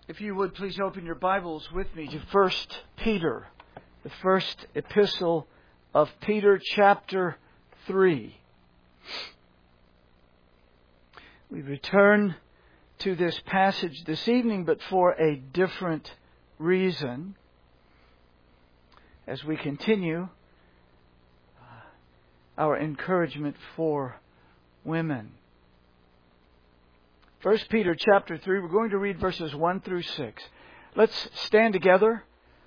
If you would, please open your Bibles with me to 1 Peter, the first epistle of Peter, chapter 3. We return to this passage this evening, but for a different reason, as we continue our encouragement for women. 1 Peter chapter 3, we're going to read verses 1 through 6. Let's stand together.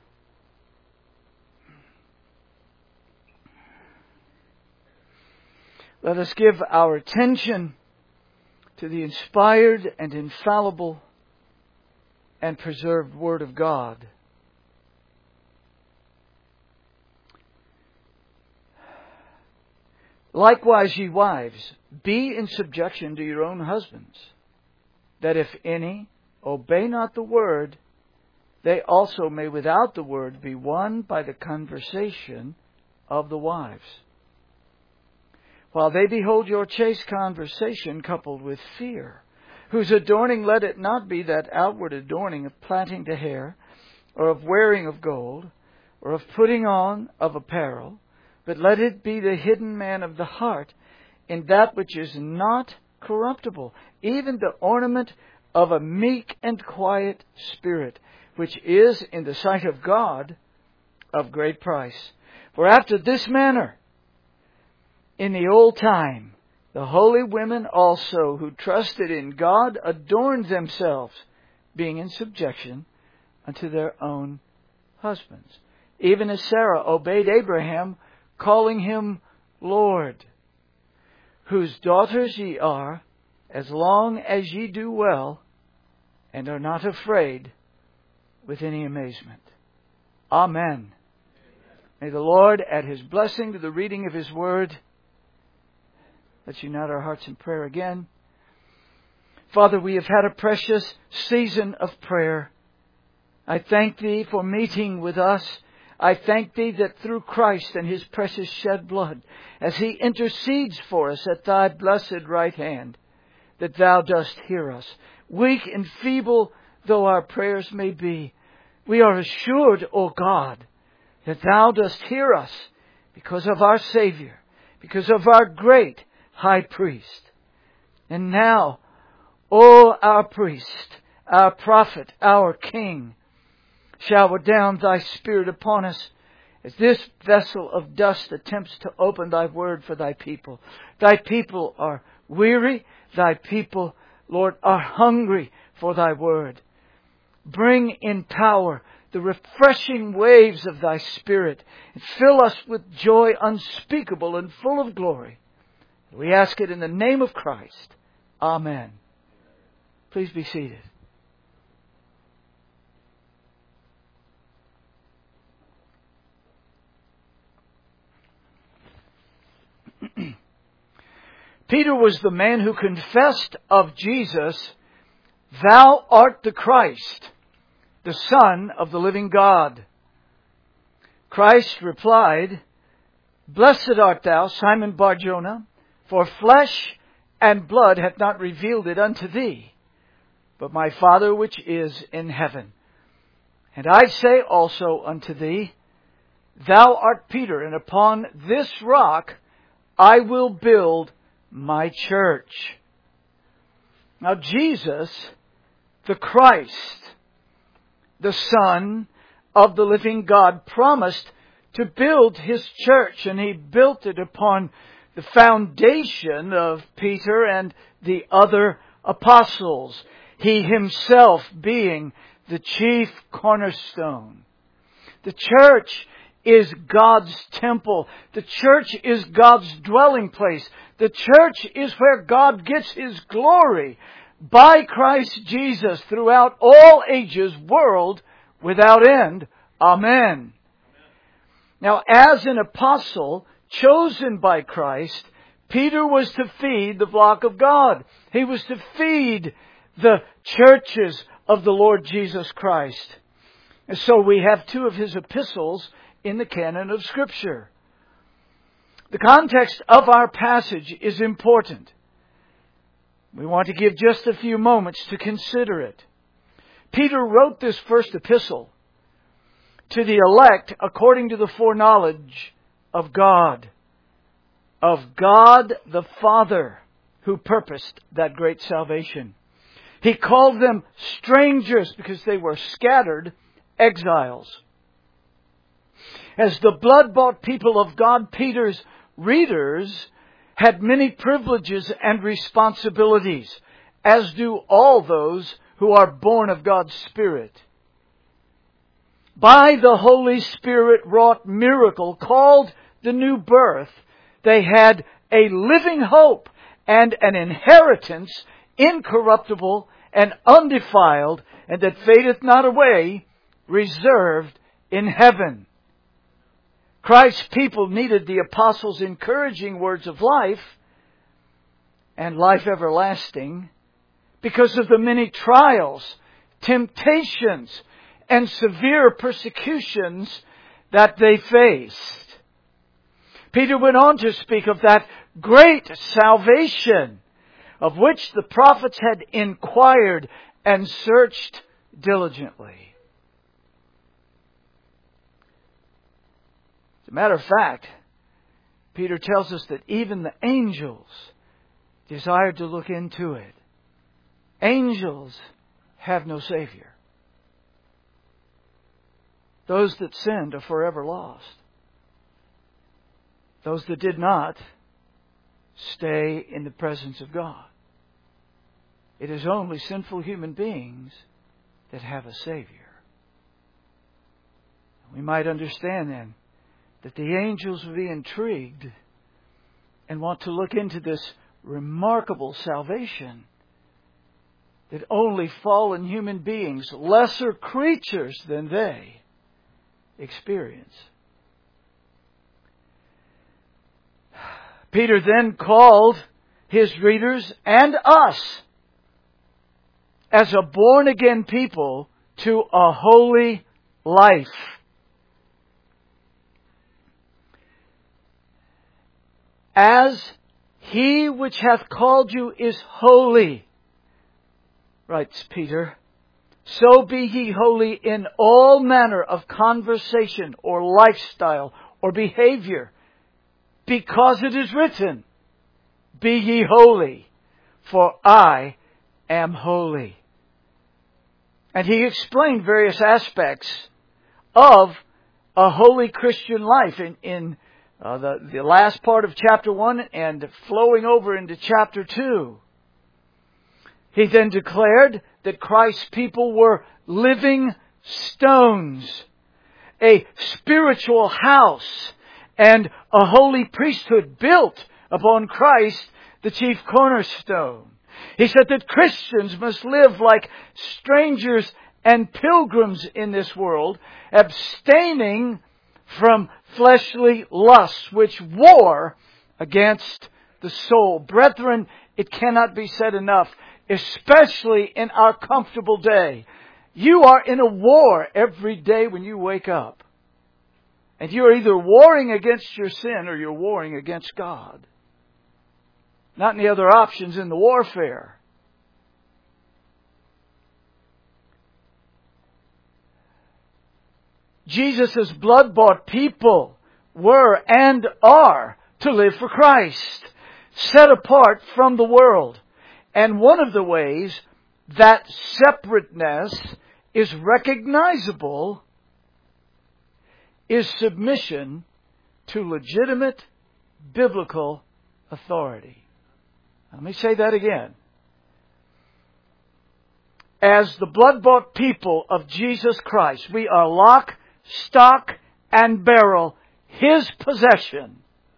Let us give our attention to the inspired and infallible and preserved Word of God. Likewise, ye wives, be in subjection to your own husbands, that if any obey not the word, they also may without the word be won by the conversation of the wives, while they behold your chaste conversation coupled with fear, whose adorning let it not be that outward adorning of plaiting the hair, or of wearing of gold, or of putting on of apparel, but let it be the hidden man of the heart, in that which is not corruptible, even the ornament of a meek and quiet spirit, which is in the sight of God of great price. For after this manner, in the old time, the holy women also who trusted in God adorned themselves, being in subjection unto their own husbands, even as Sarah obeyed Abraham, calling him Lord, whose daughters ye are, as long as ye do well, and are not afraid with any amazement. Amen. May the Lord add His blessing to the reading of His Word. Let's unite our hearts in prayer again. Father, we have had a precious season of prayer. I thank Thee for meeting with us. I thank Thee that through Christ and His precious shed blood, as He intercedes for us at Thy blessed right hand, that Thou dost hear us. Weak and feeble though our prayers may be, we are assured, O God, that Thou dost hear us because of our Savior, because of our great High Priest. And now, O our Priest, our Prophet, our King, shower down Thy Spirit upon us as this vessel of dust attempts to open Thy Word for Thy people. Thy people are weary. Thy people, Lord, are hungry for Thy Word. Bring in power the refreshing waves of Thy Spirit and fill us with joy unspeakable and full of glory. We ask it in the name of Christ. Amen. Please be seated. Peter was the man who confessed of Jesus, "Thou art the Christ, the Son of the living God." Christ replied, "Blessed art thou, Simon Bar-Jonah, for flesh and blood hath not revealed it unto thee, but my Father which is in heaven. And I say also unto thee, Thou art Peter, and upon this rock I will build my church." Now Jesus, the Christ, the Son of the living God, promised to build His church, and He built it upon the foundation of Peter and the other apostles, He Himself being the chief cornerstone. The church is God's temple. The church is God's dwelling place. The church is where God gets His glory by Christ Jesus throughout all ages, world without end. Amen. Now, as an apostle chosen by Christ, Peter was to feed the flock of God. He was to feed the churches of the Lord Jesus Christ. And so we have two of his epistles in the canon of Scripture. The context of our passage is important. We want to give just a few moments to consider it. Peter wrote this first epistle to the elect according to the foreknowledge of God the Father, who purposed that great salvation. He called them strangers because they were scattered exiles. As the blood-bought people of God, Peter's readers had many privileges and responsibilities, as do all those who are born of God's Spirit. By the Holy Spirit wrought miracle called the new birth, they had a living hope and an inheritance incorruptible and undefiled, and that fadeth not away, reserved in heaven. Christ's people needed the apostles' encouraging words of life and life everlasting because of the many trials, temptations, and severe persecutions that they faced. Peter went on to speak of that great salvation of which the prophets had inquired and searched diligently. As a matter of fact, Peter tells us that even the angels desired to look into it. Angels have no Savior. Those that sinned are forever lost. Those that did not stay in the presence of God. It is only sinful human beings that have a Savior. We might understand then that the angels will be intrigued and want to look into this remarkable salvation that only fallen human beings, lesser creatures than they, experience. Peter then called his readers and us as a born-again people to a holy life. As he which hath called you is holy, writes Peter, so be ye holy in all manner of conversation or lifestyle or behavior, because it is written, be ye holy, for I am holy. And he explained various aspects of a holy Christian life in the last part of chapter 1 and flowing over into chapter 2. He then declared that Christ's people were living stones, a spiritual house, and a holy priesthood built upon Christ, the chief cornerstone. He said that Christians must live like strangers and pilgrims in this world, abstaining from fleshly lusts which war against the soul. Brethren, it cannot be said enough, especially in our comfortable day. You are in a war every day when you wake up. And you are either warring against your sin or you're warring against God. Not any other options in the warfare. Jesus' blood-bought people were and are to live for Christ, set apart from the world. And one of the ways that separateness is recognizable is submission to legitimate biblical authority. Let me say that again. As the blood-bought people of Jesus Christ, we are lock, stock, and barrel, His possession.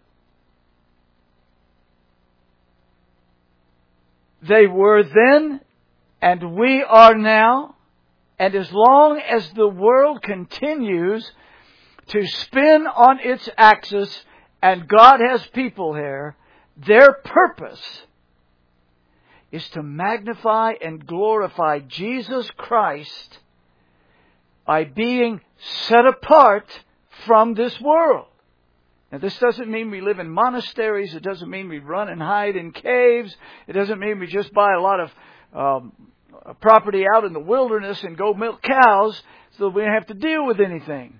They were then, and we are now, and as long as the world continues to spin on its axis, and God has people here, their purpose is to magnify and glorify Jesus Christ by being set apart from this world. Now, this doesn't mean we live in monasteries. It doesn't mean we run and hide in caves. It doesn't mean we just buy a lot of a property out in the wilderness and go milk cows so that we don't have to deal with anything.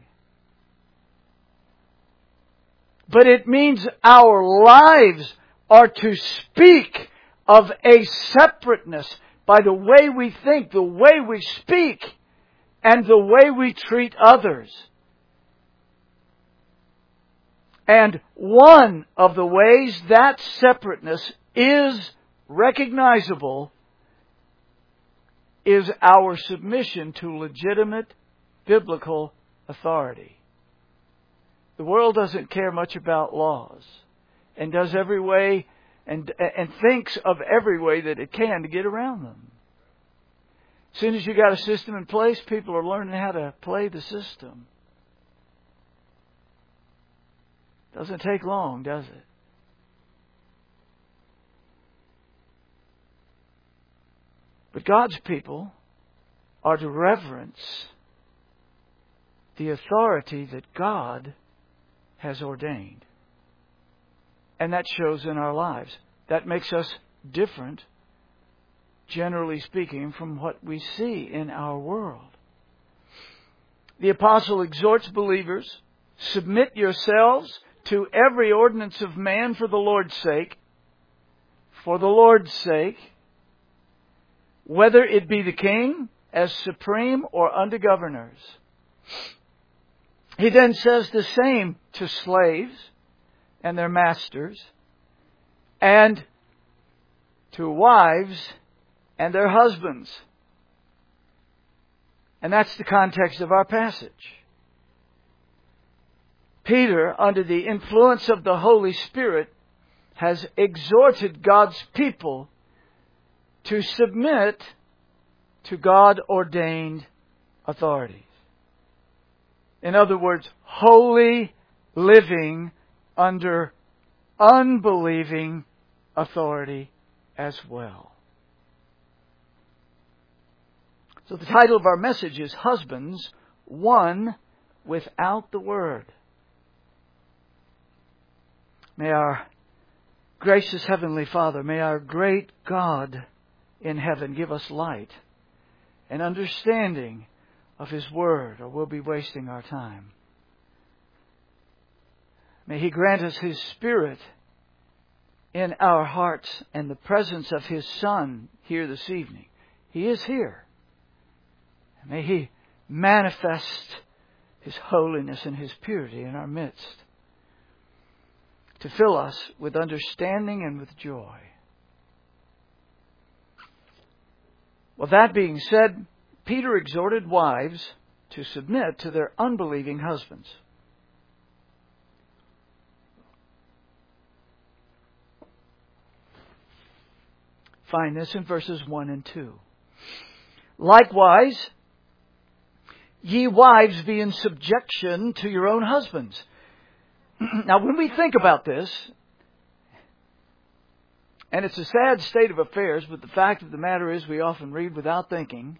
But it means our lives are to speak of a separateness by the way we think, the way we speak, and the way we treat others. And one of the ways that separateness is recognizable is our submission to legitimate biblical authority. The world doesn't care much about laws and does every way and thinks of every way that it can to get around them. As soon as you got a system in place, people are learning how to play the system. Doesn't take long, does it? But God's people are to reverence the authority that God has ordained. And that shows in our lives. That makes us different, generally speaking, from what we see in our world. The apostle exhorts believers, submit yourselves to every ordinance of man for the Lord's sake, whether it be the king as supreme or under governors. He then says the same to slaves and their masters, and to wives and their husbands. And that's the context of our passage. Peter, under the influence of the Holy Spirit, has exhorted God's people to submit to God-ordained authorities. In other words, holy living under unbelieving authority as well. So the title of our message is Husbands, One Without the Word. May our gracious Heavenly Father, may our great God in heaven give us light and understanding of His Word, or we'll be wasting our time. May He grant us His Spirit in our hearts and the presence of His Son here this evening. He is here. May He manifest His holiness and His purity in our midst to fill us with understanding and with joy. Well, that being said, Peter exhorted wives to submit to their unbelieving husbands. Find this in verses 1 and 2. Likewise, ye wives, be in subjection to your own husbands. Now, when we think about this, and it's a sad state of affairs, but the fact of the matter is we often read without thinking.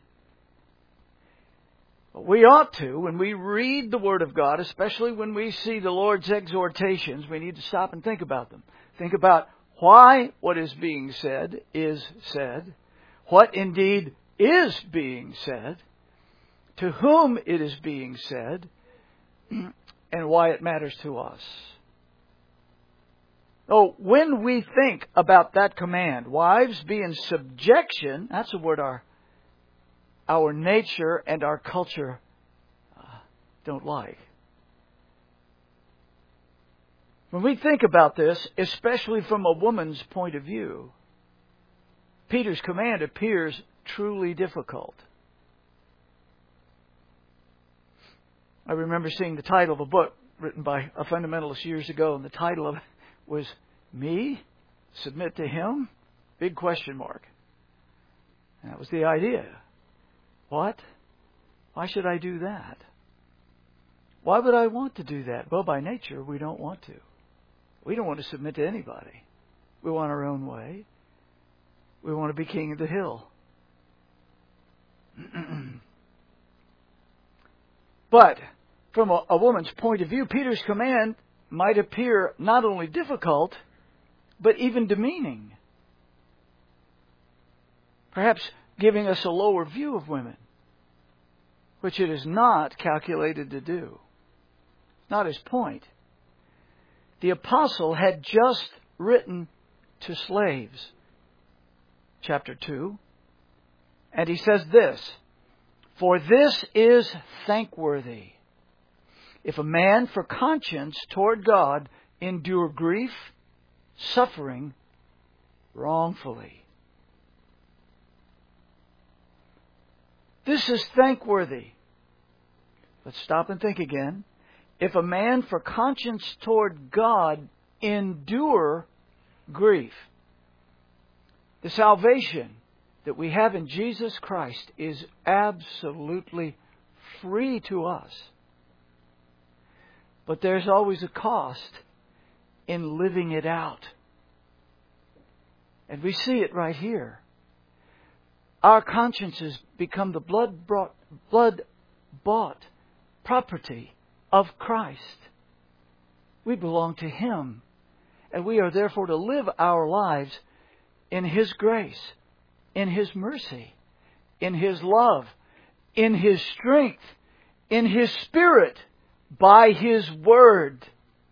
But we ought to, when we read the Word of God, especially when we see the Lord's exhortations, we need to stop and think about them. Think about why what is being said is said, what indeed is being said, to whom it is being said, and why it matters to us. Oh, when we think about that command, wives, be in subjection, that's a word our nature and our culture don't like. When we think about this, especially from a woman's point of view, Peter's command appears truly difficult. I remember seeing the title of a book written by a fundamentalist years ago, and the title of it was Me? Submit to Him? Big question mark. And that was the idea. What? Why should I do that? Why would I want to do that? Well, by nature, we don't want to. We don't want to submit to anybody. We want our own way. We want to be king of the hill. But from a woman's point of view, Peter's command might appear not only difficult, but even demeaning. Perhaps giving us a lower view of women, which it is not calculated to do. Not his point. The apostle had just written to slaves, chapter 2, and he says this, "For this is thankworthy, if a man for conscience toward God endure grief, suffering wrongfully." This is thankworthy. Let's stop and think again. If a man for conscience toward God endure grief. The salvation that we have in Jesus Christ is absolutely free to us. But there's always a cost in living it out. And we see it right here. Our consciences become the blood-bought property of Christ. We belong to Him. And we are therefore to live our lives in His grace, in His mercy, in His love, in His strength, in His Spirit, by His Word.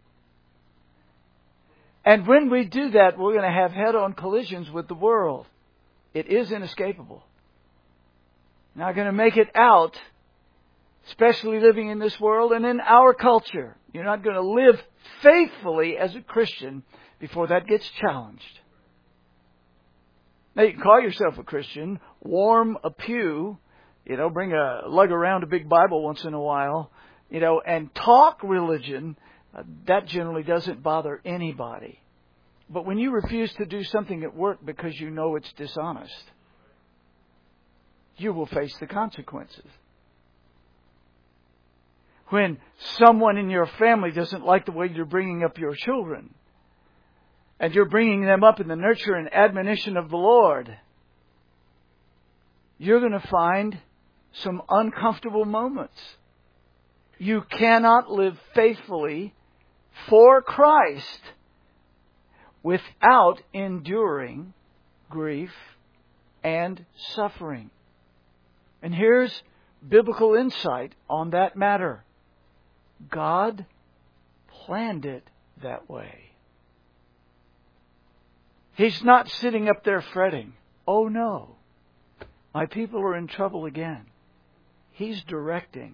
And when we do that, we're going to have head-on collisions with the world. It is inescapable. Not going to make it out, especially living in this world and in our culture. You're not going to live faithfully as a Christian before that gets challenged. Now, you can call yourself a Christian, warm a pew, lug around a big Bible once in a while, and talk religion. That generally doesn't bother anybody. But when you refuse to do something at work because you know it's dishonest, you will face the consequences. When someone in your family doesn't like the way you're bringing up your children, and you're bringing them up in the nurture and admonition of the Lord, you're going to find some uncomfortable moments. You cannot live faithfully for Christ without enduring grief and suffering. And here's biblical insight on that matter. God planned it that way. He's not sitting up there fretting, "Oh no, my people are in trouble again." He's directing.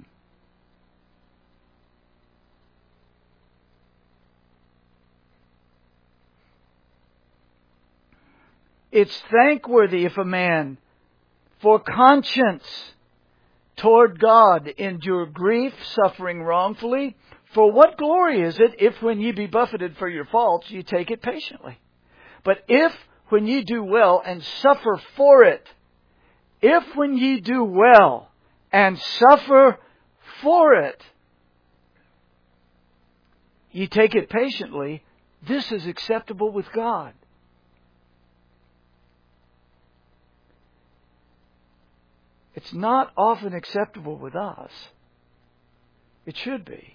It's thankworthy if a man for conscience toward God endure grief, suffering wrongfully. For what glory is it if when ye be buffeted for your faults, ye take it patiently? But if when ye do well and suffer for it, if when ye do well and suffer for it, ye take it patiently, this is acceptable with God. It's not often acceptable with us. It should be.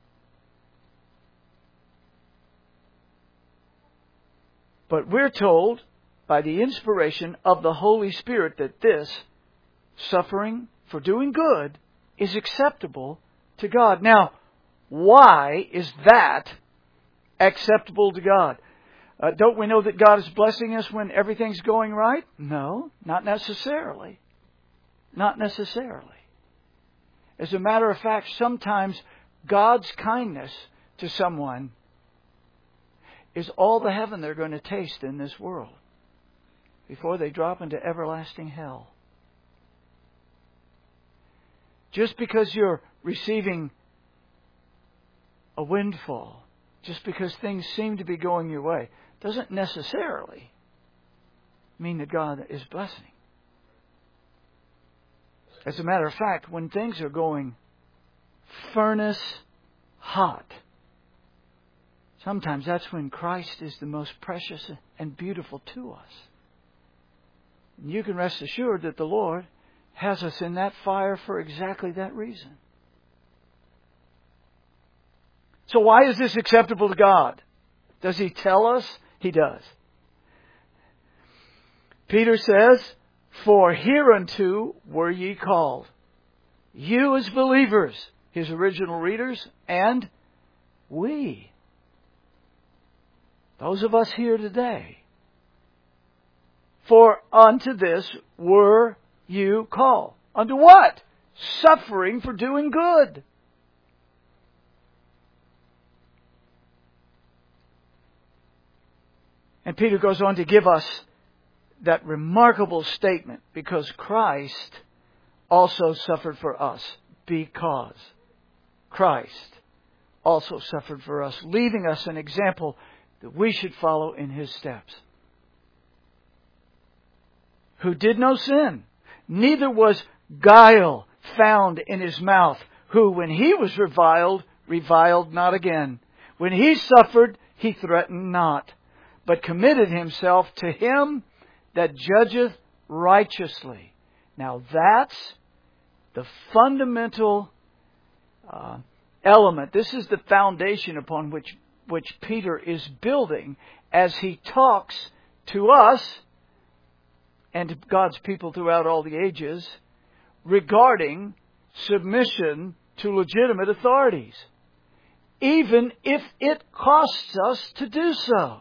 But we're told by the inspiration of the Holy Spirit that this suffering for doing good is acceptable to God. Now, why is that acceptable to God? Don't we know that God is blessing us when everything's going right? No, not necessarily. Not necessarily. As a matter of fact, sometimes God's kindness to someone is all the heaven they're going to taste in this world before they drop into everlasting hell. Just because you're receiving a windfall, just because things seem to be going your way, doesn't necessarily mean that God is blessing. As a matter of fact, when things are going furnace hot, sometimes that's when Christ is the most precious and beautiful to us. And you can rest assured that the Lord has us in that fire for exactly that reason. So why is this acceptable to God? Does He tell us? He does. Peter says, For hereunto were ye called, you as believers, his original readers, and we, those of us here today. For unto this were you called. Unto what? Suffering for doing good. And Peter goes on to give us that remarkable statement, because Christ also suffered for us. Because Christ also suffered for us, leaving us an example that we should follow in His steps. Who did no sin, neither was guile found in His mouth, who when He was reviled, reviled not again. When He suffered, He threatened not, but committed Himself to Him that judgeth righteously. Now that's the fundamental element. This is the foundation upon which Peter is building as he talks to us and to God's people throughout all the ages regarding submission to legitimate authorities, even if it costs us to do so.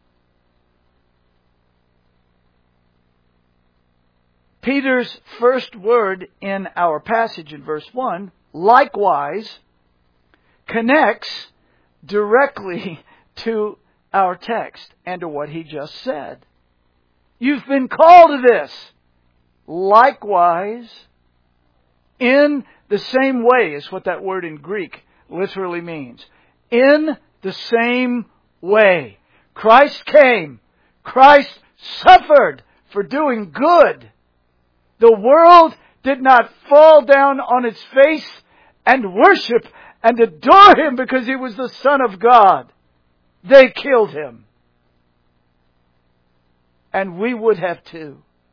Peter's first word in our passage in verse 1, likewise, connects directly to our text and to what he just said. You've been called to this. Likewise, in the same way is what that word in Greek literally means. In the same way. Christ came. Christ suffered for doing good. The world did not fall down on its face and worship and adore Him because He was the Son of God. They killed Him. And we would have too.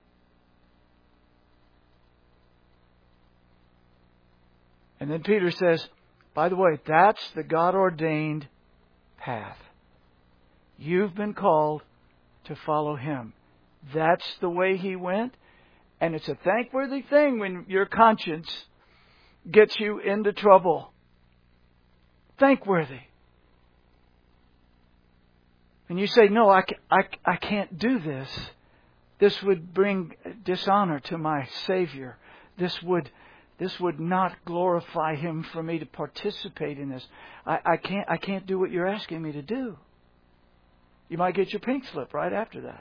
And then Peter says, by the way, that's the God-ordained path. You've been called to follow Him. That's the way He went. And it's a thankworthy thing when your conscience gets you into trouble. Thankworthy. And you say, no, I can't do this. This would bring dishonor to my Savior. This would not glorify Him for me to participate in this. I can't do what you're asking me to do. You might get your pink slip right after that.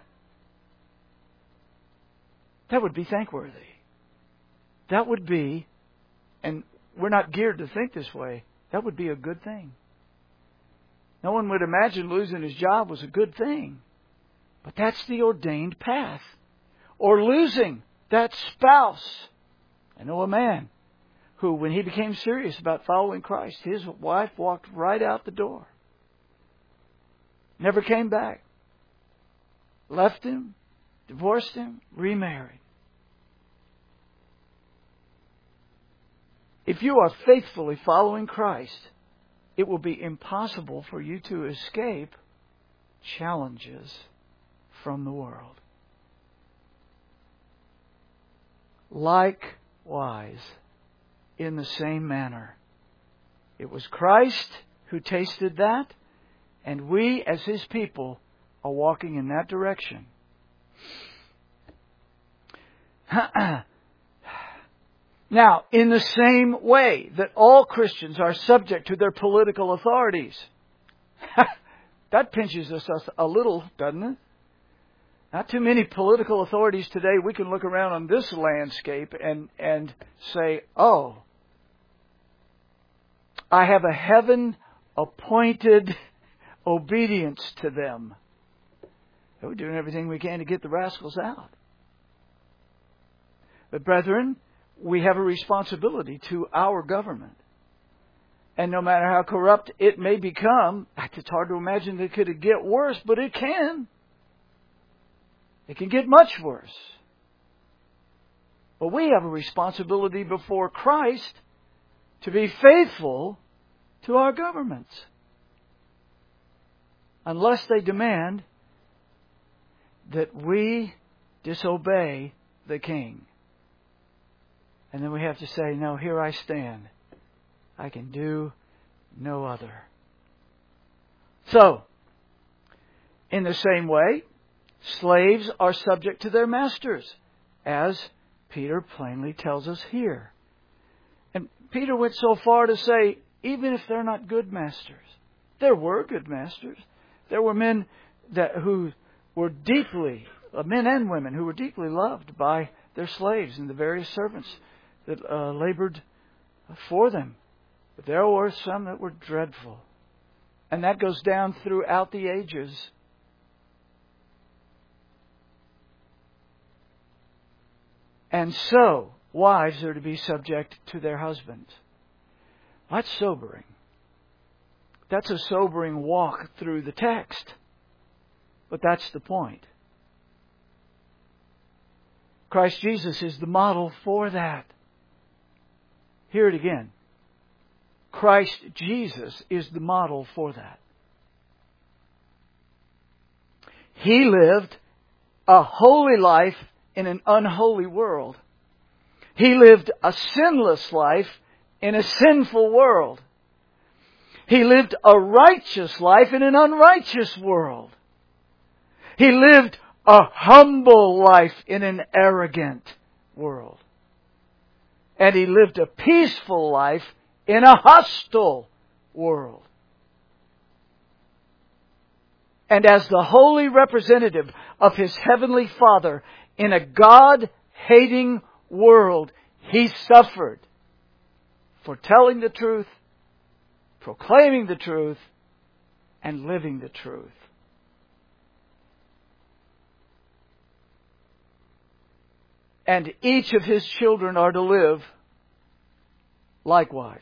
That would be thankworthy. That would be, and we're not geared to think this way, that would be a good thing. No one would imagine losing his job was a good thing. But that's the ordained path. Or losing that spouse. I know a man who, when he became serious about following Christ, his wife walked right out the door. Never came back. Left him. Divorced him, remarried. If you are faithfully following Christ, it will be impossible for you to escape challenges from the world. Likewise, in the same manner, it was Christ who tasted that, and we as His people are walking in that direction. Now, in the same way that all Christians are subject to their political authorities, that pinches us a little, doesn't it? Not too many political authorities today. We can look around on this landscape and say, oh, I have a heaven-appointed obedience to them. We're doing everything we can to get the rascals out. But brethren, we have a responsibility to our government. And no matter how corrupt it may become, it's hard to imagine that it could get worse, but it can. It can get much worse. But we have a responsibility before Christ to be faithful to our governments. Unless they demand that we disobey the King. And then we have to say, no, here I stand. I can do no other. So, in the same way, slaves are subject to their masters, as Peter plainly tells us here. And Peter went so far to say, even if they're not good masters, there were good masters. There were men who were deeply, men and women, who were deeply loved by their slaves and the various servants that labored for them. But there were some that were dreadful. And that goes down throughout the ages. And so, wives are to be subject to their husbands. That's sobering. That's a sobering walk through the text. But that's the point. Christ Jesus is the model for that. Hear it again. Christ Jesus is the model for that. He lived a holy life in an unholy world. He lived a sinless life in a sinful world. He lived a righteous life in an unrighteous world. He lived a humble life in an arrogant world. And He lived a peaceful life in a hostile world. And as the holy representative of His heavenly Father in a God-hating world, He suffered for telling the truth, proclaiming the truth, and living the truth. And each of His children are to live likewise.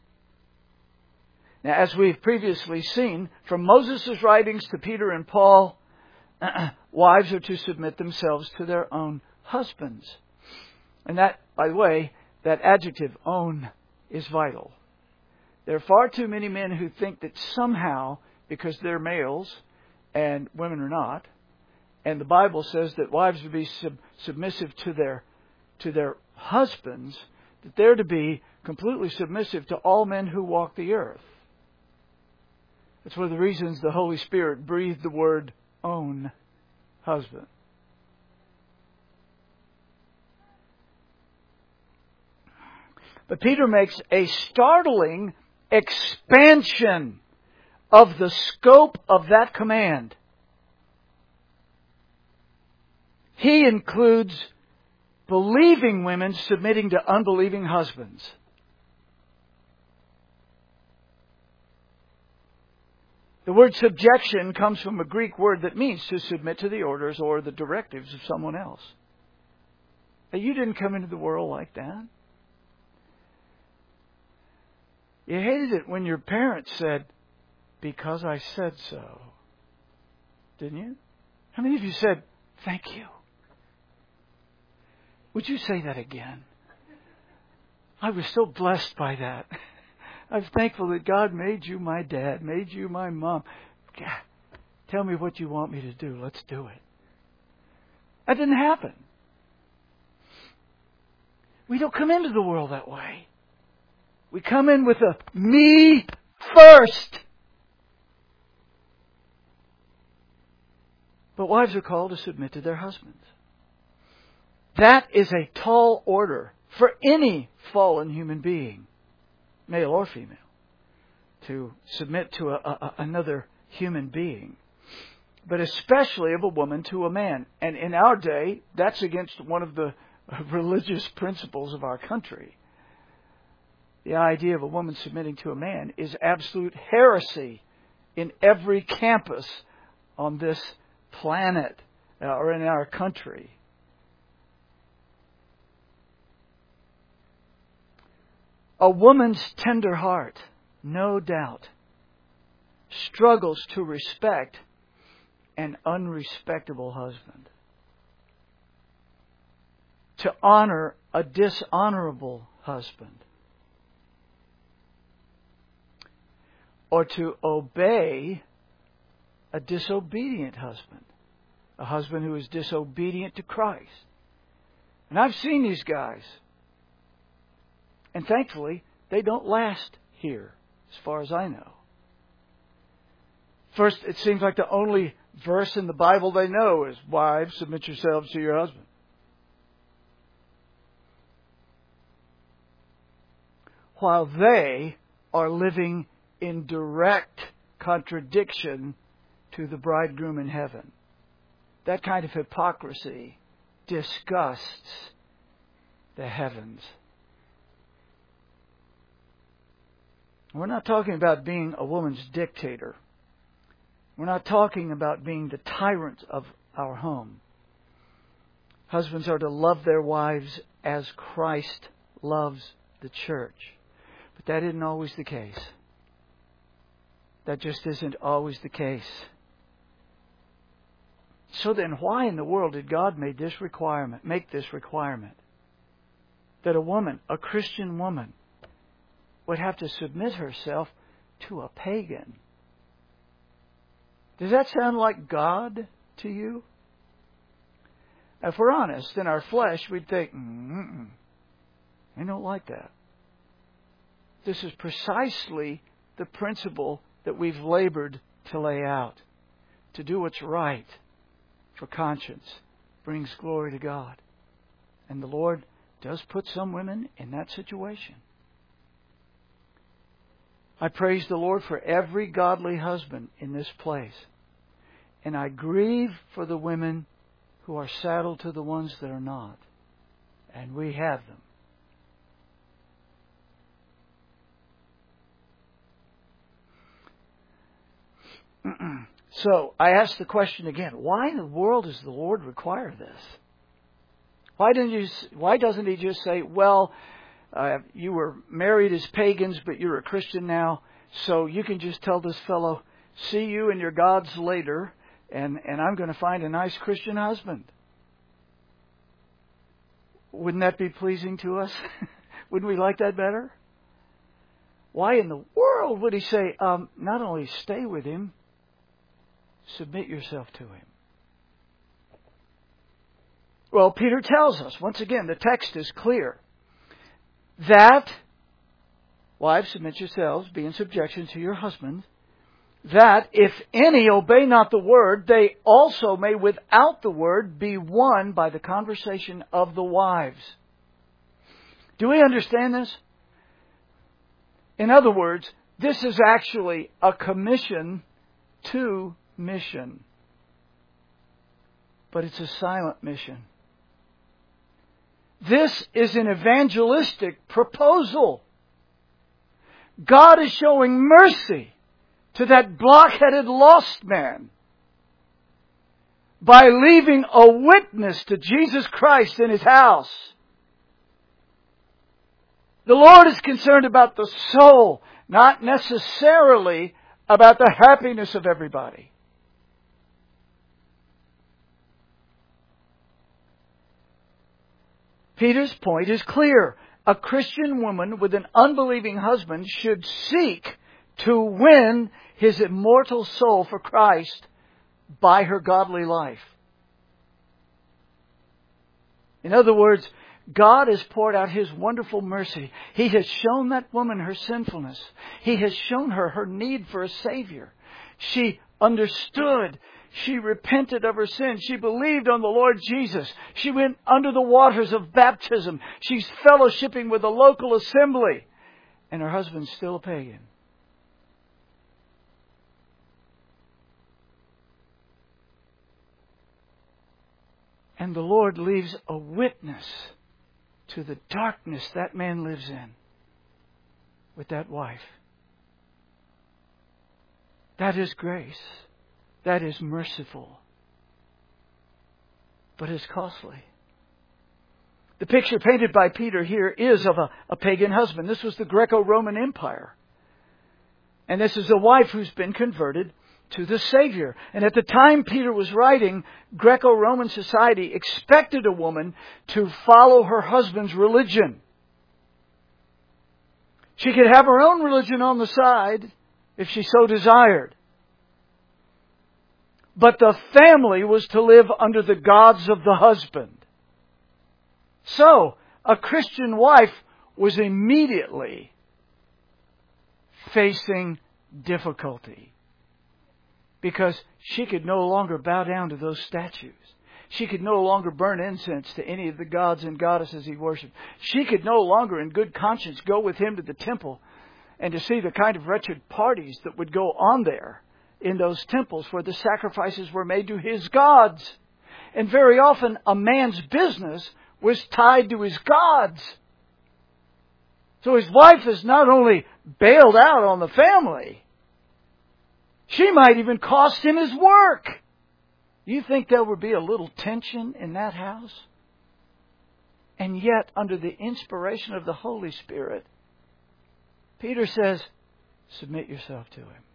Now, as we've previously seen, from Moses' writings to Peter and Paul, wives are to submit themselves to their own husbands. And that, by the way, that adjective, own, is vital. There are far too many men who think that somehow, because they're males and women are not, and the Bible says that wives are to be submissive to their husbands, that they're to be completely submissive to all men who walk the earth. That's one of the reasons the Holy Spirit breathed the word own husband. But Peter makes a startling expansion of the scope of that command. He includes believing women submitting to unbelieving husbands. The word subjection comes from a Greek word that means to submit to the orders or the directives of someone else. Now, you didn't come into the world like that. You hated it when your parents said, "Because I said so." Didn't you? How many of you said, "Thank you"? Would you say that again? I was so blessed by that. I'm thankful that God made you my dad, made you my mom. God, tell me what you want me to do. Let's do it. That didn't happen. We don't come into the world that way. We come in with a me first. But wives are called to submit to their husbands. That is a tall order for any fallen human being, male or female, to submit to another human being. But especially of a woman to a man. And in our day, that's against one of the religious principles of our country. The idea of a woman submitting to a man is absolute heresy in every campus on this planet or in our country. A woman's tender heart, no doubt, struggles to respect an unrespectable husband, to honor a dishonorable husband, or to obey a disobedient husband, a husband who is disobedient to Christ. And I've seen these guys. And thankfully, they don't last here, as far as I know. First, it seems like the only verse in the Bible they know is, wives, submit yourselves to your husband. While they are living in direct contradiction to the bridegroom in heaven. That kind of hypocrisy disgusts the heavens. We're not talking about being a woman's dictator. We're not talking about being the tyrant of our home. Husbands are to love their wives as Christ loves the church. But that isn't always the case. That just isn't always the case. So then, why in the world did God make this requirement? That a woman, a Christian woman, would have to submit herself to a pagan. Does that sound like God to you? If we're honest, in our flesh, we'd think, I don't like that. This is precisely the principle that we've labored to lay out. To do what's right for conscience brings glory to God. And the Lord does put some women in that situation. I praise the Lord for every godly husband in this place. And I grieve for the women who are saddled to the ones that are not. And we have them. So, I ask the question again, why in the world does the Lord require this? Why doesn't He just say, well, you were married as pagans, but you're a Christian now, so you can just tell this fellow, see you and your gods later, and I'm going to find a nice Christian husband. Wouldn't that be pleasing to us? Wouldn't we like that better? Why in the world would He say, not only stay with him, submit yourself to him? Well, Peter tells us, once again, the text is clear, that, wives, submit yourselves, be in subjection to your husbands, that if any obey not the word, they also may without the word be won by the conversation of the wives. Do we understand this? In other words, this is actually a commission to mission. But it's a silent mission. This is an evangelistic proposal. God is showing mercy to that blockheaded lost man by leaving a witness to Jesus Christ in His house. The Lord is concerned about the soul, not necessarily about the happiness of everybody. Peter's point is clear. A Christian woman with an unbelieving husband should seek to win his immortal soul for Christ by her godly life. In other words, God has poured out His wonderful mercy. He has shown that woman her sinfulness. He has shown her her need for a Savior. She understood. She repented of her sins. She believed on the Lord Jesus. She went under the waters of baptism. She's fellowshipping with a local assembly. And her husband's still a pagan. And the Lord leaves a witness to the darkness that man lives in with that wife. That is grace. That is merciful. But it's costly. The picture painted by Peter here is of a pagan husband. This was the Greco-Roman Empire. And this is a wife who's been converted to the Savior. And at the time Peter was writing, Greco-Roman society expected a woman to follow her husband's religion. She could have her own religion on the side if she so desired. But the family was to live under the gods of the husband. So, a Christian wife was immediately facing difficulty because she could no longer bow down to those statues. She could no longer burn incense to any of the gods and goddesses he worshipped. She could no longer, in good conscience, go with him to the temple and to see the kind of wretched parties that would go on there in those temples where the sacrifices were made to his gods. And very often, a man's business was tied to his gods. So his wife has not only bailed out on the family, she might even cost him his work. You think there would be a little tension in that house? And yet, under the inspiration of the Holy Spirit, Peter says, submit yourself to him.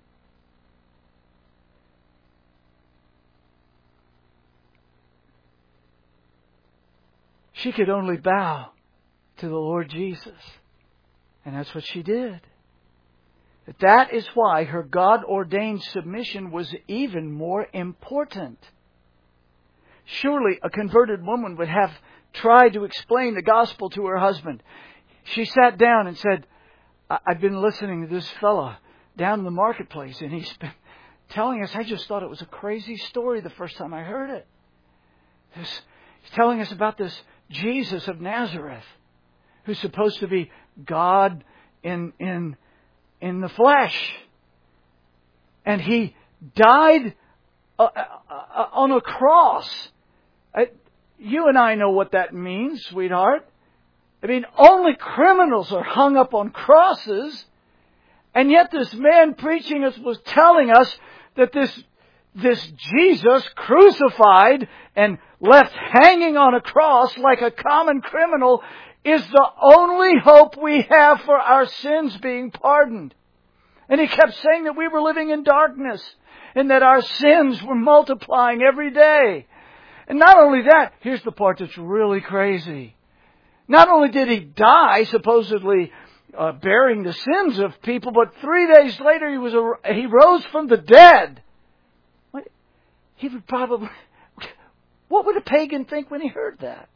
She could only bow to the Lord Jesus. And that's what she did. But that is why her God-ordained submission was even more important. Surely a converted woman would have tried to explain the gospel to her husband. She sat down and said, I've been listening to this fella down in the marketplace, and he's been telling us, I just thought it was a crazy story the first time I heard it. He's telling us about this Jesus of Nazareth, who's supposed to be God in the flesh. And he died on a cross. You and I know what that means, sweetheart. I mean, only criminals are hung up on crosses. And yet this man preaching us was telling us that this Jesus crucified and left hanging on a cross like a common criminal is the only hope we have for our sins being pardoned. And he kept saying that we were living in darkness and that our sins were multiplying every day. And not only that, here's the part that's really crazy. Not only did he die, supposedly bearing the sins of people, but 3 days later he rose from the dead. He would probably... What would a pagan think when he heard that?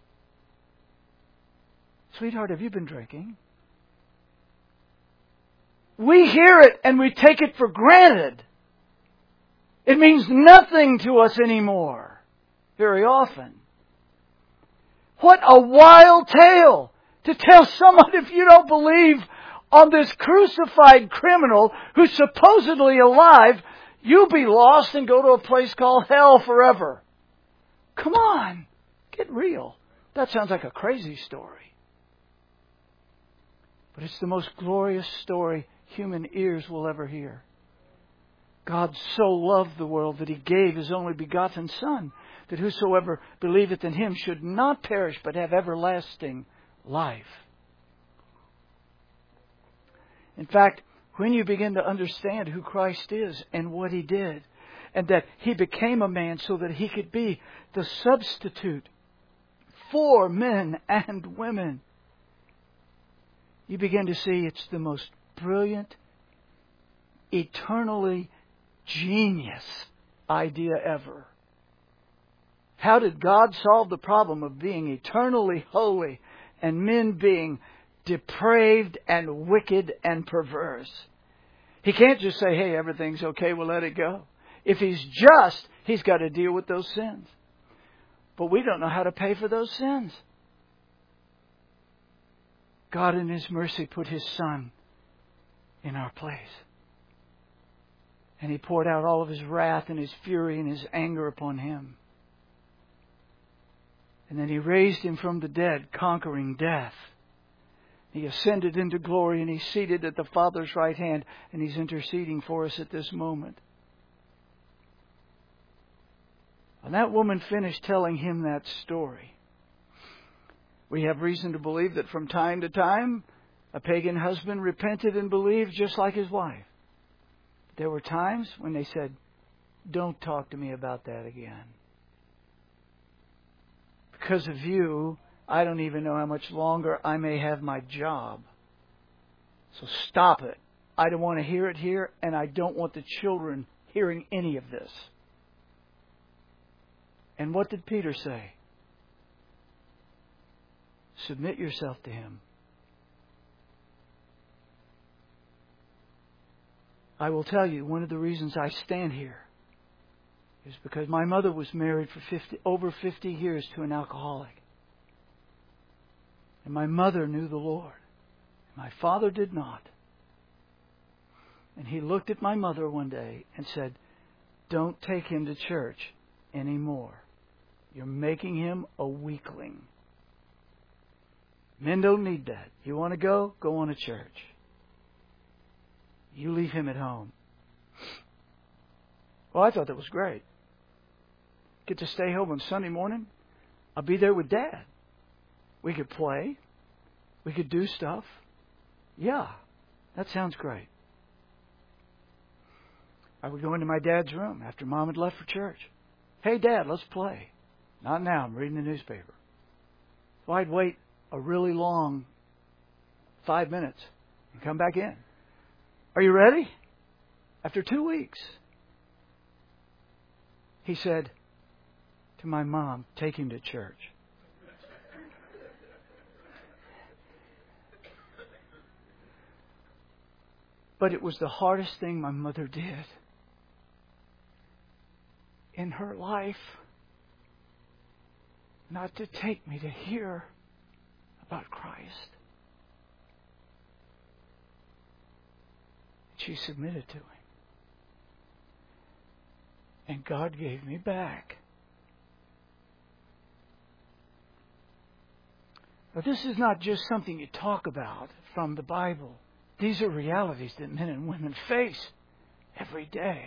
Sweetheart, have you been drinking? We hear it and we take it for granted. It means nothing to us anymore. Very often. What a wild tale to tell someone, if you don't believe on this crucified criminal who's supposedly alive, you'll be lost and go to a place called hell forever. Come on, get real. That sounds like a crazy story. But it's the most glorious story human ears will ever hear. God so loved the world that He gave His only begotten Son, that whosoever believeth in Him should not perish but have everlasting life. In fact, when you begin to understand who Christ is and what He did, and that He became a man so that He could be the substitute for men and women, you begin to see it's the most brilliant, eternally genius idea ever. How did God solve the problem of being eternally holy and men being depraved and wicked and perverse? He can't just say, hey, everything's okay, we'll let it go. If He's just, He's got to deal with those sins. But we don't know how to pay for those sins. God in His mercy put His Son in our place. And He poured out all of His wrath and His fury and His anger upon Him. And then He raised Him from the dead, conquering death. He ascended into glory and He's seated at the Father's right hand, and He's interceding for us at this moment. When that woman finished telling Him that story, we have reason to believe that from time to time, a pagan husband repented and believed just like his wife. There were times when they said, don't talk to me about that again. Because of you, I don't even know how much longer I may have my job. So stop it. I don't want to hear it here, and I don't want the children hearing any of this. And what did Peter say? Submit yourself to Him. I will tell you, one of the reasons I stand here is because my mother was married for over 50 years to an alcoholic. And my mother knew the Lord. My father did not. And he looked at my mother one day and said, "Don't take him to church anymore. You're making him a weakling. Men don't need that. You want to go? Go on to church. You leave him at home." Well, I thought that was great. Get to stay home on Sunday morning. I'll be there with Dad. We could play. We could do stuff. Yeah, that sounds great. I would go into my dad's room after Mom had left for church. "Hey, Dad, let's play." "Not now. I'm reading the newspaper." So I'd wait a really long 5 minutes and come back in. "Are you ready?" After 2 weeks, he said to my mom, "Take him to church." But it was the hardest thing my mother did in her life, not to take me to hear about Christ. She submitted to Him. And God gave me back. But this is not just something you talk about from the Bible. These are realities that men and women face every day.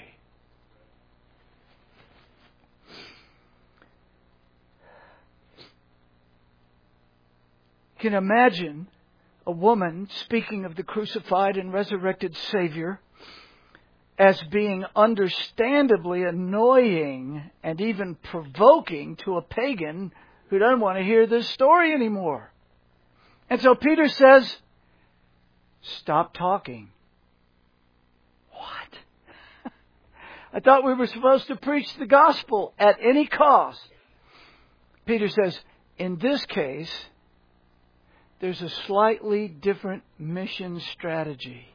You can imagine a woman speaking of the crucified and resurrected Savior as being understandably annoying and even provoking to a pagan who doesn't want to hear this story anymore. And so Peter says, "Stop talking." What? I thought we were supposed to preach the gospel at any cost. Peter says, in this case, there's a slightly different mission strategy.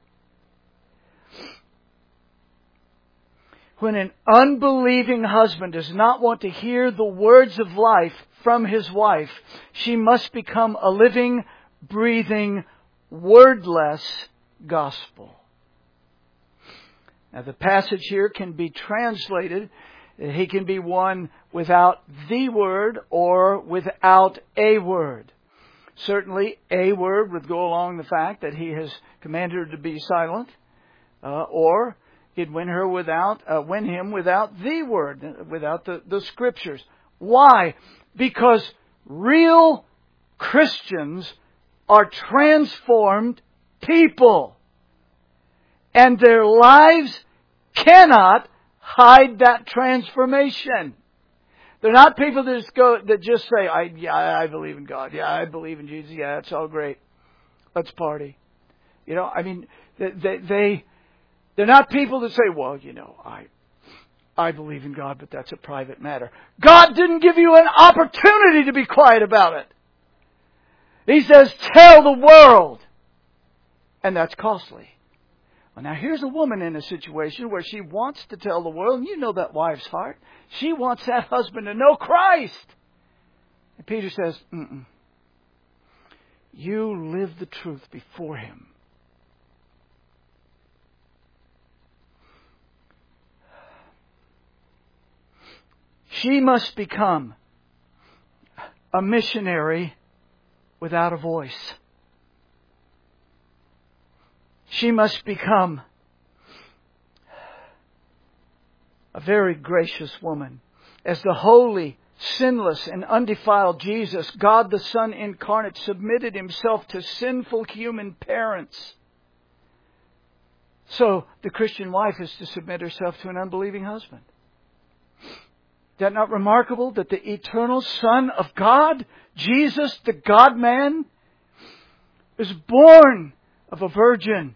When an unbelieving husband does not want to hear the words of life from his wife, she must become a living, breathing, wordless gospel. Now the passage here can be translated, he can be one without the word or without a word. Certainly a word would go along the fact that he has commanded her to be silent, or he'd win him without the word, without the scriptures. Why? Because real Christians are transformed people. And their lives cannot hide that transformation. They're not people that just say, I believe in God. Yeah, I believe in Jesus. Yeah, it's all great. Let's party. They're not people that say, well, I believe in God, but that's a private matter. God didn't give you an opportunity to be quiet about it. He says, tell the world. And that's costly. Well, now here's a woman in a situation where she wants to tell the world, and you know that wife's heart. She wants that husband to know Christ. And Peter says, you live the truth before him. She must become a missionary without a voice. She must become a very gracious woman. As the holy, sinless, and undefiled Jesus, God the Son incarnate, submitted himself to sinful human parents. So the Christian wife is to submit herself to an unbelieving husband. Is that not remarkable that the eternal Son of God, Jesus, the God-man, is born of a virgin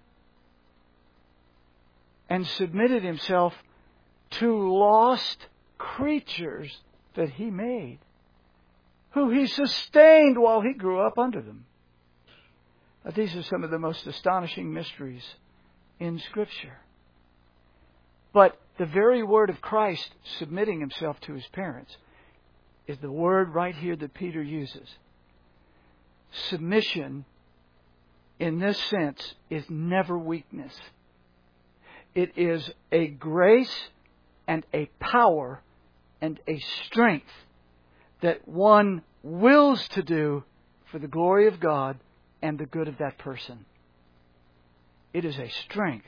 and submitted himself to lost creatures that he made? who He sustained while He grew up under them. These are some of the most astonishing mysteries in Scripture. But the very word of Christ submitting Himself to His parents is the word right here that Peter uses. Submission, in this sense, is never weakness. It is a grace and a power and a strength that one wills to do for the glory of God and the good of that person. It is a strength.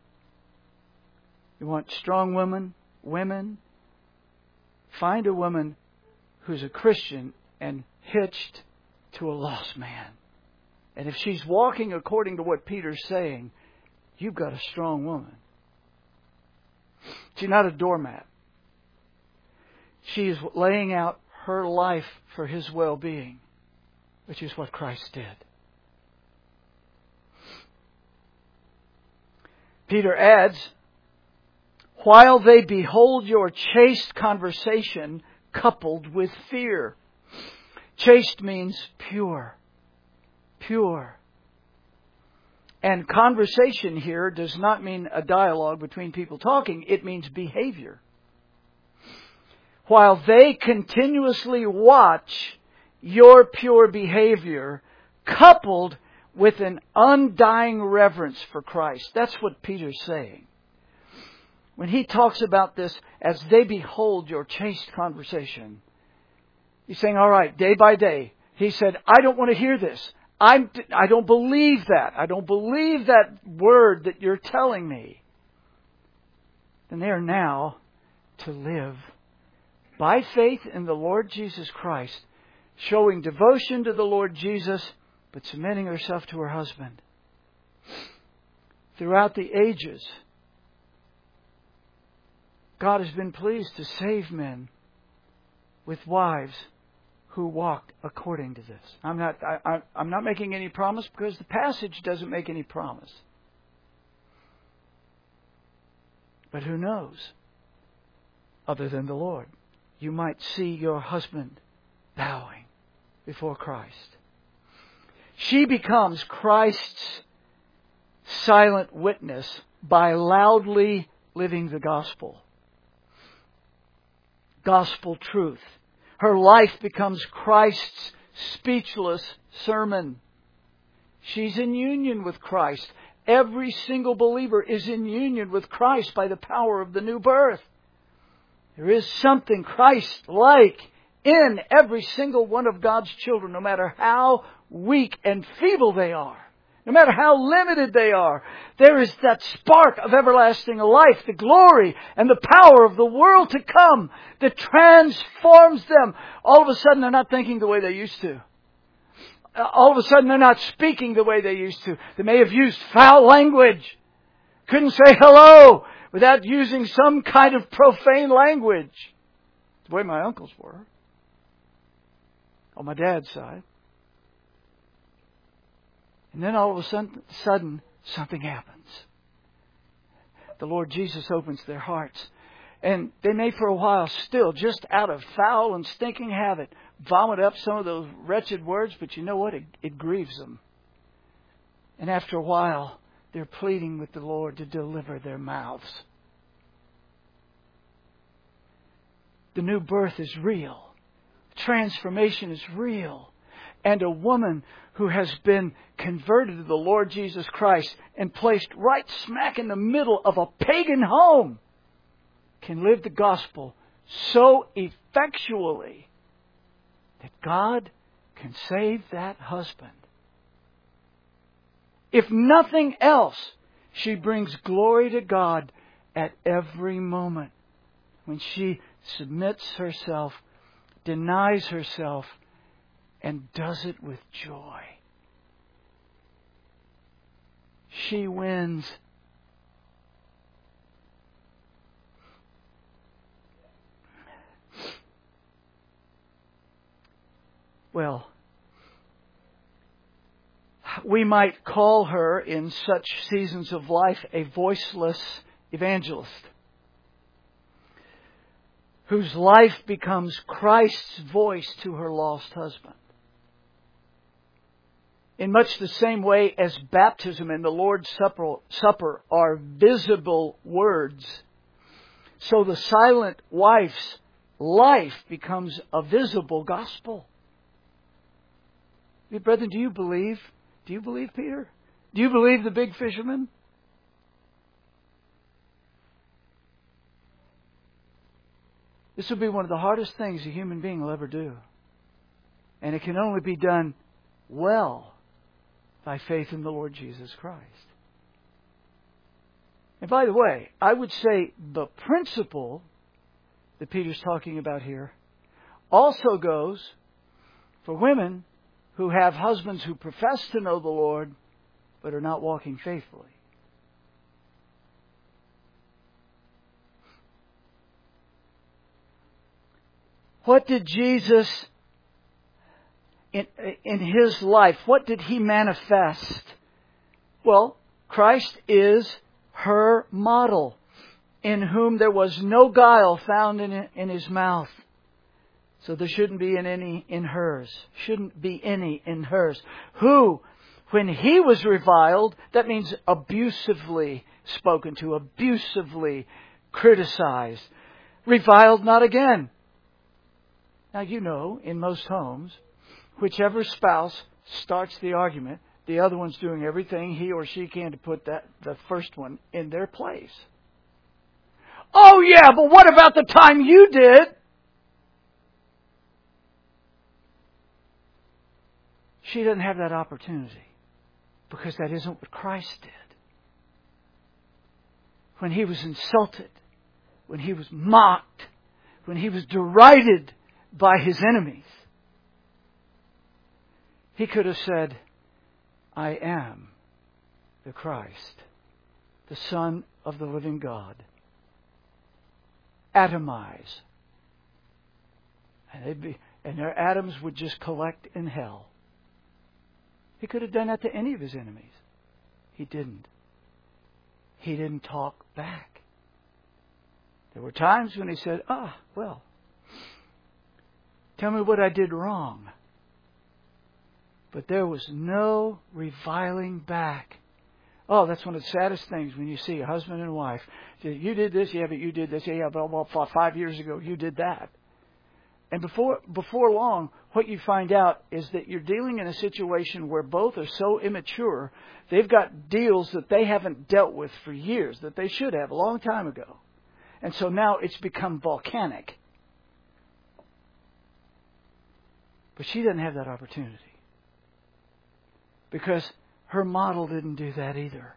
You want strong women? Find a woman who's a Christian and hitched to a lost man. And if she's walking according to what Peter's saying, you've got a strong woman. She's not a doormat. She is laying out her life for His well-being, which is what Christ did. Peter adds, while they behold your chaste conversation coupled with fear. Chaste means pure. Pure. And conversation here does not mean a dialogue between people talking. It means behavior. While they continuously watch your pure behavior coupled with an undying reverence for Christ. That's what Peter's saying. When he talks about this, as they behold your chaste conversation, he's saying, all right, day by day. He said, I don't want to hear this. I don't believe that. I don't believe that word that you're telling me. And they are now to live by faith in the Lord Jesus Christ, showing devotion to the Lord Jesus, but submitting herself to her husband. Throughout the ages, God has been pleased to save men with wives who walked according to this. I'm not making any promise because the passage doesn't make any promise. But who knows? Other than the Lord, you might see your husband bowing before Christ. She becomes Christ's silent witness by loudly living the gospel. Gospel truth. Her life becomes Christ's speechless sermon. She's in union with Christ. Every single believer is in union with Christ by the power of the new birth. There is something Christ-like in every single one of God's children, no matter how weak and feeble they are. No matter how limited they are, there is that spark of everlasting life, the glory and the power of the world to come that transforms them. All of a sudden, they're not thinking the way they used to. All of a sudden, they're not speaking the way they used to. They may have used foul language. Couldn't say hello without using some kind of profane language. It's the way my uncles were. On my dad's side. And then all of a sudden, something happens. The Lord Jesus opens their hearts. And they may for a while still, just out of foul and stinking habit, vomit up some of those wretched words. But you know what? It grieves them. And after a while, they're pleading with the Lord to deliver their mouths. The new birth is real. Transformation is real. And a woman who has been converted to the Lord Jesus Christ and placed right smack in the middle of a pagan home can live the gospel so effectually that God can save that husband. If nothing else, she brings glory to God at every moment when she submits herself, denies herself, and does it with joy. She wins. Well, we might call her in such seasons of life a voiceless evangelist whose life becomes Christ's voice to her lost husband. In much the same way as baptism and the Lord's Supper are visible words, so the silent wife's life becomes a visible gospel. Brethren, do you believe? Do you believe Peter? Do you believe the big fisherman? This will be one of the hardest things a human being will ever do. And it can only be done well by faith in the Lord Jesus Christ. And by the way, I would say the principle that Peter's talking about here also goes for women who have husbands who profess to know the Lord but are not walking faithfully. What did Jesus, in His life, what did He manifest? Well, Christ is her model, in whom there was no guile found in His mouth. So there shouldn't be any in hers. Shouldn't be any in hers. Who, when He was reviled, that means abusively spoken to, abusively criticized, reviled not again. Now, you know, in most homes, whichever spouse starts the argument, the other one's doing everything he or she can to put the first one in their place. Oh, yeah, but what about the time you did? She doesn't have that opportunity because that isn't what Christ did. When He was insulted, when He was mocked, when He was derided by His enemies, He could have said, I am the Christ, the Son of the living God. Atomize. And their atoms would just collect in hell. He could have done that to any of His enemies. He didn't. He didn't talk back. There were times when He said, well, tell me what I did wrong. But there was no reviling back. Oh, that's one of the saddest things when you see a husband and wife. You did this, yeah, but you did this. Yeah, but 5 years ago you did that. And before long, what you find out is that you're dealing in a situation where both are so immature, they've got deals that they haven't dealt with for years, that they should have a long time ago. And so now it's become volcanic. But she doesn't have that opportunity. Because her model didn't do that either.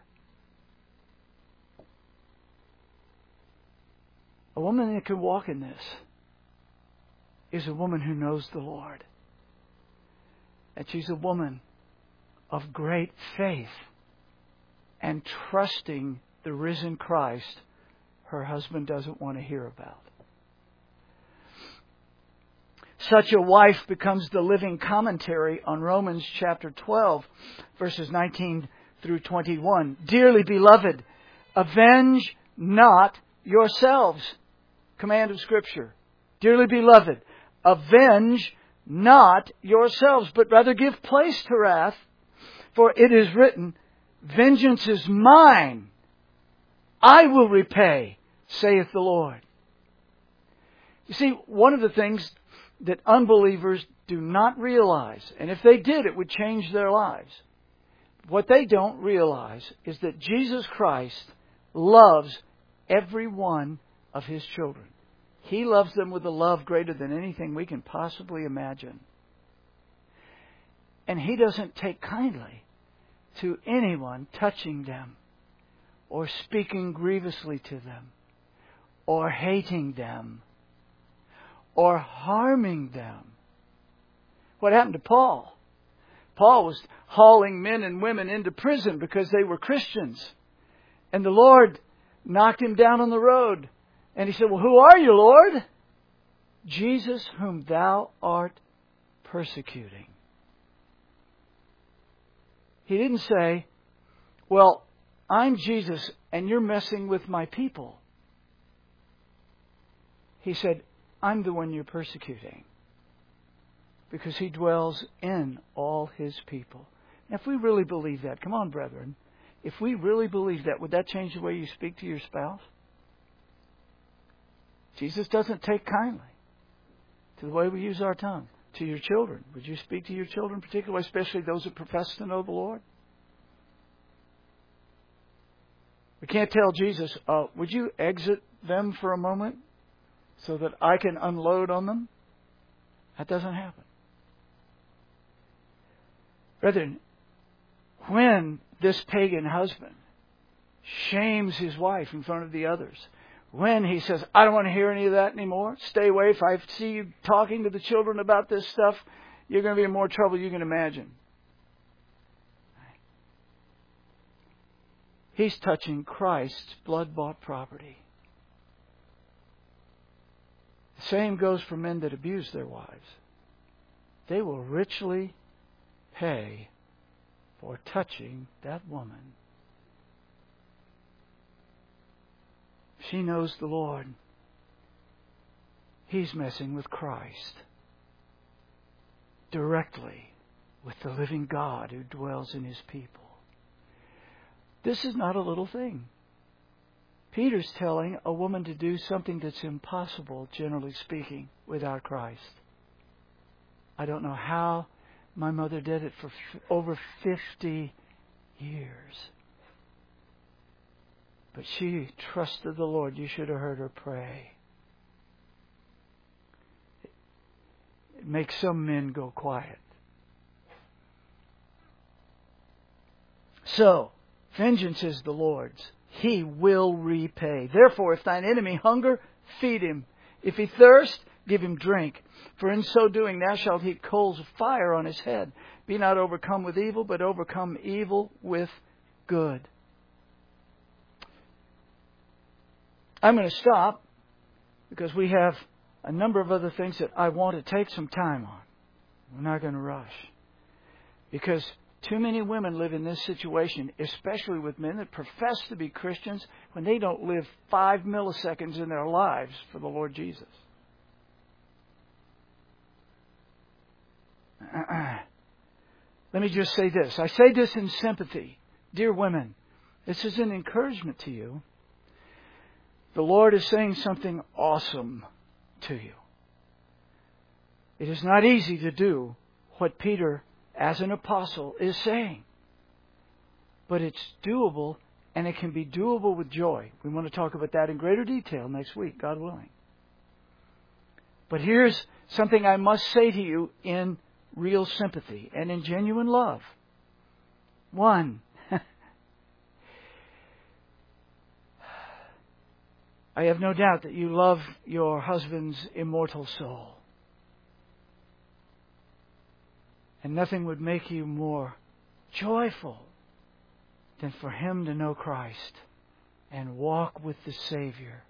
A woman that can walk in this is a woman who knows the Lord. And she's a woman of great faith and trusting the risen Christ her husband doesn't want to hear about. Such a wife becomes the living commentary on Romans chapter 12, verses 19 through 21. Dearly beloved, avenge not yourselves. Command of Scripture. Dearly beloved, avenge not yourselves, but rather give place to wrath. For it is written, vengeance is mine. I will repay, saith the Lord. You see, one of the things that unbelievers do not realize, and if they did, it would change their lives. What they don't realize is that Jesus Christ loves every one of His children. He loves them with a love greater than anything we can possibly imagine. And He doesn't take kindly to anyone touching them, or speaking grievously to them, or hating them, or harming them. What happened to Paul? Paul was hauling men and women into prison because they were Christians. And the Lord knocked him down on the road. And he said, well, who are you, Lord? Jesus, whom thou art persecuting. He didn't say, well, I'm Jesus and you're messing with my people. He said, I'm the one you're persecuting. Because He dwells in all His people. Now, if we really believe that, come on, brethren. If we really believe that, would that change the way you speak to your spouse? Jesus doesn't take kindly to the way we use our tongue. To your children. Would you speak to your children particularly, especially those that profess to know the Lord? We can't tell Jesus, would you exit them for a moment so that I can unload on them? That doesn't happen. Brethren, when this pagan husband shames his wife in front of the others, when he says, I don't want to hear any of that anymore, stay away, if I see you talking to the children about this stuff, you're going to be in more trouble you can imagine. He's touching Christ's blood-bought property. The same goes for men that abuse their wives. They will richly pay for touching that woman. She knows the Lord. He's messing with Christ directly with the living God who dwells in His people. This is not a little thing. Peter's telling a woman to do something that's impossible, generally speaking, without Christ. I don't know how my mother did it for over 50 years. But she trusted the Lord. You should have heard her pray. It makes some men go quiet. So, vengeance is the Lord's. He will repay. Therefore, if thine enemy hunger, feed him. If he thirst, give him drink. For in so doing thou shalt heap coals of fire on his head. Be not overcome with evil, but overcome evil with good. I'm going to stop because we have a number of other things that I want to take some time on. We're not going to rush. Because too many women live in this situation, especially with men that profess to be Christians, when they don't live 5 milliseconds in their lives for the Lord Jesus. Let me just say this. I say this in sympathy. Dear women, this is an encouragement to you. The Lord is saying something awesome to you. It is not easy to do what Peter, as an apostle, is saying. But it's doable, and it can be doable with joy. We want to talk about that in greater detail next week, God willing. But here's something I must say to you in real sympathy and in genuine love. 1, I have no doubt that you love your husband's immortal soul. And nothing would make you more joyful than for him to know Christ and walk with the Savior.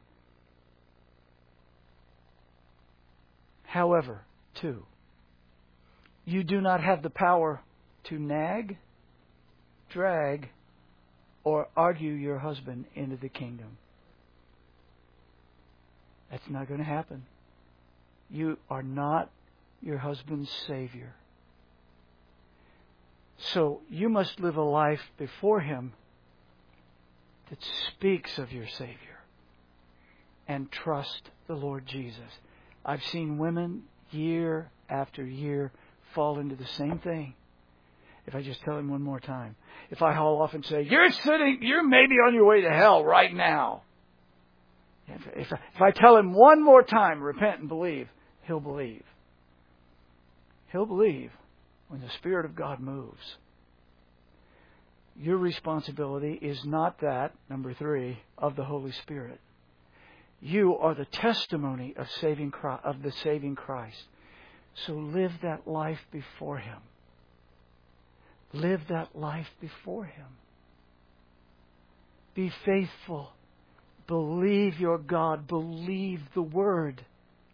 However, 2, you do not have the power to nag, drag, or argue your husband into the kingdom. That's not going to happen. You are not your husband's Savior. So you must live a life before Him that speaks of your Savior and trust the Lord Jesus. I've seen women year after year fall into the same thing. If I just tell him one more time. If I haul off and say, you're maybe on your way to hell right now. If I tell him one more time, repent and believe, he'll believe. He'll believe when the Spirit of God moves. Your responsibility is not that, number 3, of the Holy Spirit. You are the testimony of the saving Christ. So live that life before Him. Live that life before Him. Be faithful. Believe your God. Believe the Word.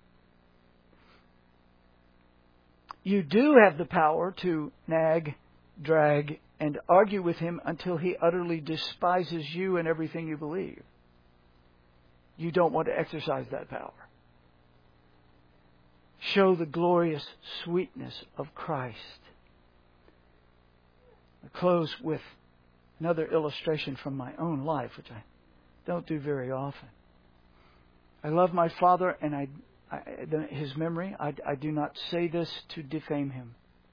You do have the power to nag, drag, and argue with Him until He utterly despises you and everything you believe. You don't want to exercise that power. show the glorious sweetness of Christ. I close with another illustration from my own life, which I don't do very often. I love my father and his memory. I do not say this to defame him.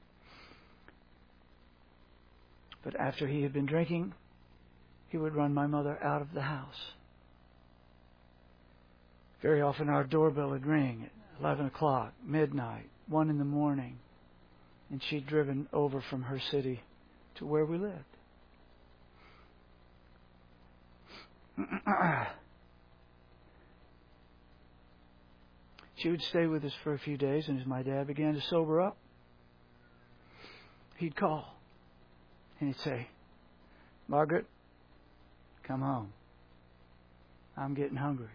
But after he had been drinking, he would run my mother out of the house. Very often our doorbell would ring at 11 o'clock, midnight, 1 in the morning, and she'd driven over from her city to where we lived. She would stay with us for a few days, and as my dad began to sober up, he'd call, and he'd say, "Margaret, come home. I'm getting hungry."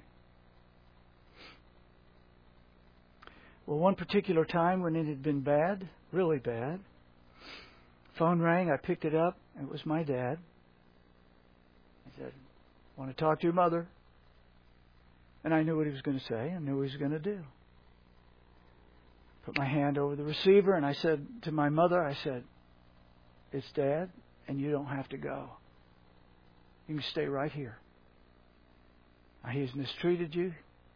Well, one particular time when it had been bad, really bad, phone rang, I picked it up, and it was my dad. He said, "Want to talk to your mother?" And I knew what he was going to say. I knew what he was going to do. Put my hand over the receiver, and I said to my mother, I said, "It's Dad, and you don't have to go. You can stay right here. Now, he has mistreated you."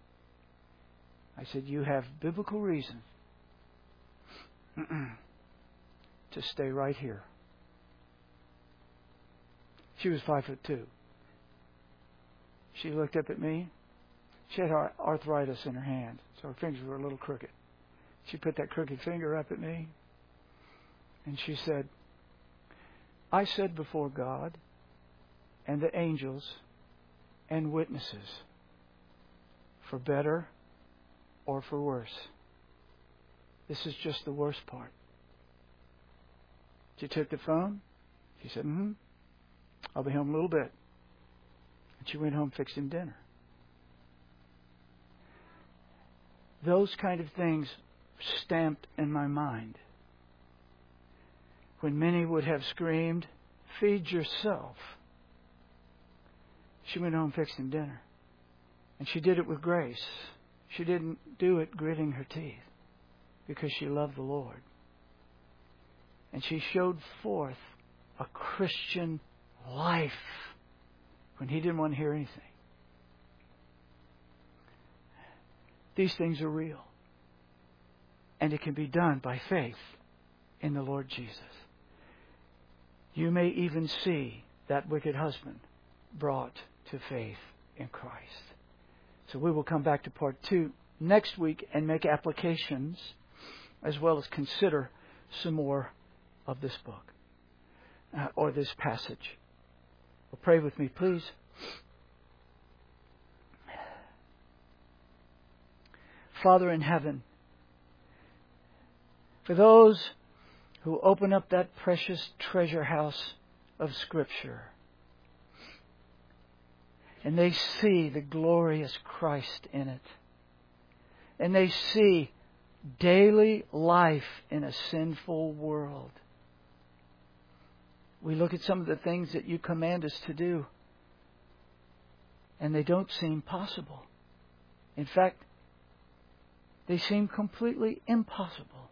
I said, "You have biblical reason to stay right here." She was 5'2". She looked up at me. She had arthritis in her hand, so her fingers were a little crooked. She put that crooked finger up at me, and she said, "I said before God and the angels and witnesses, for better or for worse, this is just the worst part." She took the phone. She said, "I'll be home a little bit." And she went home, fixed him dinner. Those kind of things stamped in my mind. When many would have screamed, "Feed yourself," she went home, fixed him dinner. And she did it with grace. She didn't do it gritting her teeth, because she loved the Lord. And she showed forth a Christian life when he didn't want to hear anything. These things are real. And it can be done by faith in the Lord Jesus. You may even see that wicked husband brought to faith in Christ. So we will come back to part 2 next week and make applications as well as consider some more of this book or this passage. Well, pray with me, please. Father in heaven, for those who open up that precious treasure house of Scripture and they see the glorious Christ in it, and they see daily life in a sinful world, we look at some of the things that you command us to do, and they don't seem possible. In fact, they seem completely impossible.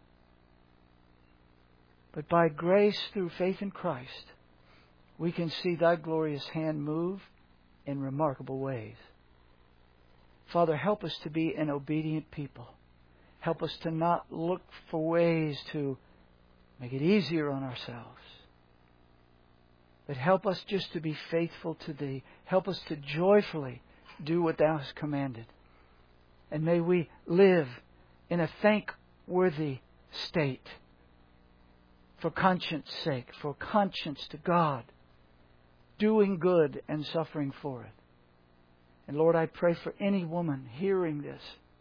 But by grace through faith in Christ, we can see Thy glorious hand move in remarkable ways. Father, help us to be an obedient people. Help us to not look for ways to make it easier on ourselves. But help us just to be faithful to Thee. Help us to joyfully do what Thou hast commanded. And may we live in a thankworthy state for conscience sake, for conscience to God, doing good and suffering for it. And Lord, I pray for any woman hearing this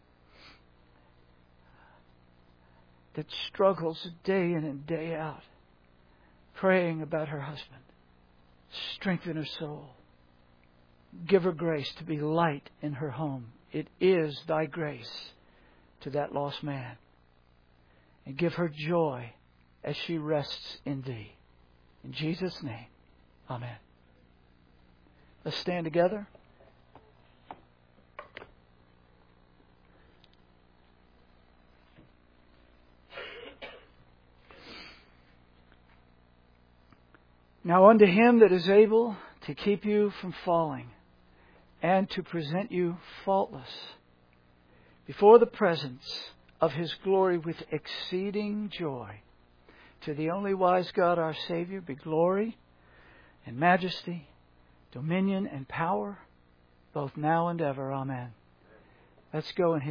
that struggles day in and day out, praying about her husband. Strengthen her soul. Give her grace to be light in her home. It is Thy grace to that lost man. And give her joy as she rests in Thee. In Jesus' name, amen. Let's stand together. Now unto Him that is able to keep you from falling and to present you faultless before the presence of His glory with exceeding joy, to the only wise God our Savior be glory and majesty, dominion and power, both now and ever. Amen. Let's go in His